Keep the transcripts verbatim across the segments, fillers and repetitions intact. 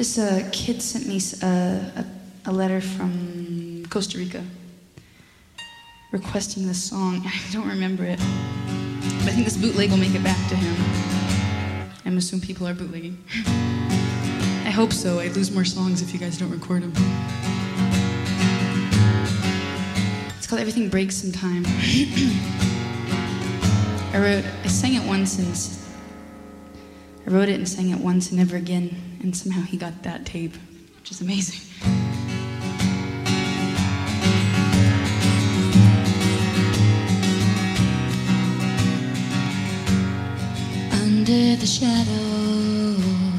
This uh, kid sent me uh, a, a letter from Costa Rica requesting this song. I don't remember it, but I think this bootleg will make it back to him. I'm assuming people are bootlegging. I hope so. I'd lose more songs if you guys don't record them. It's called Everything Breaks in Time. I wrote, I sang it once and I wrote it and sang it once and never again, and somehow he got that tape, which is amazing. Under the shadows,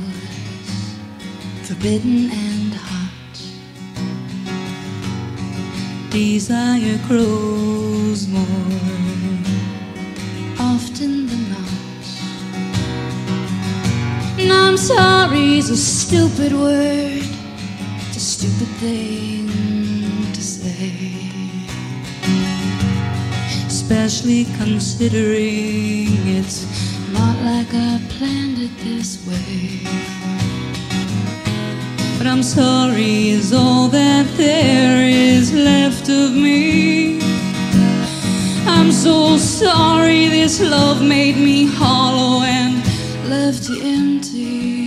forbidden and hot, desire grows more often than not. And I'm sorry's a stupid word, it's a stupid thing to say, especially considering it's not like I planned it this way. But I'm sorry is all that there is left of me. I'm so sorry this love made me hollow and left you empty.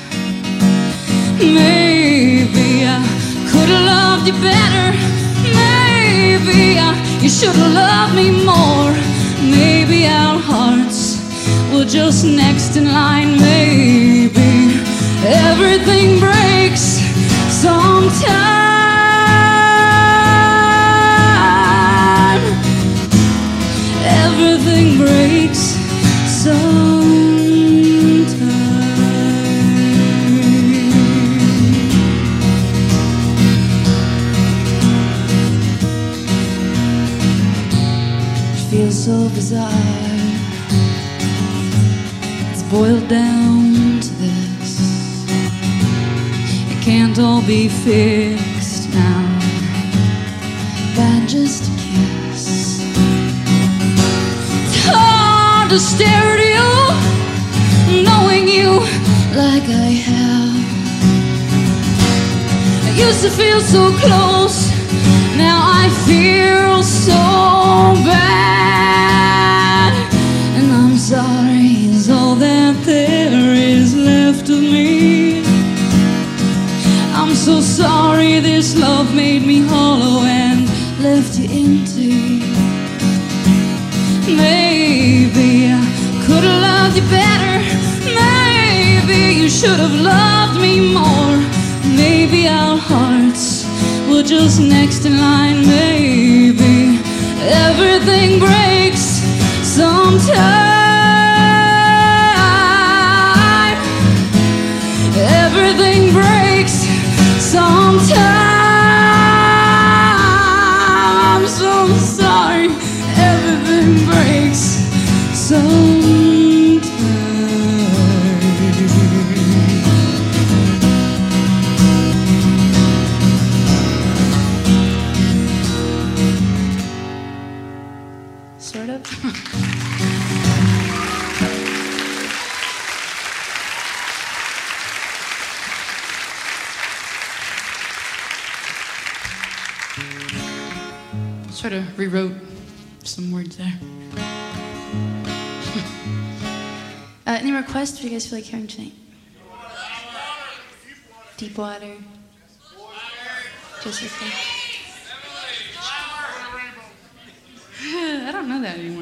Maybe I could have loved you better. Maybe I, you should have loved me more. Maybe our hearts were just next in line. Maybe everything breaks sometime. Everything breaks sometime. It feels so bizarre. It's boiled down to this: it can't all be fixed now by just a kiss. It's hard to stare at you, knowing you like I have. I used to feel so close, now I feel so bad. And I'm sorry is all that there is left of me. I'm so sorry this love made me hollow and left you empty. Maybe I could have loved you better. Maybe you should have loved me more. Maybe our hearts were just next in line. Maybe everything breaks sometime. Everything breaks sometime. I'm so sorry. Everything breaks sometime. Sort of. Sort of rewrote some words there. uh, any requests? What do you guys feel like hearing tonight? Deepwater. Jessica. I don't know that anymore.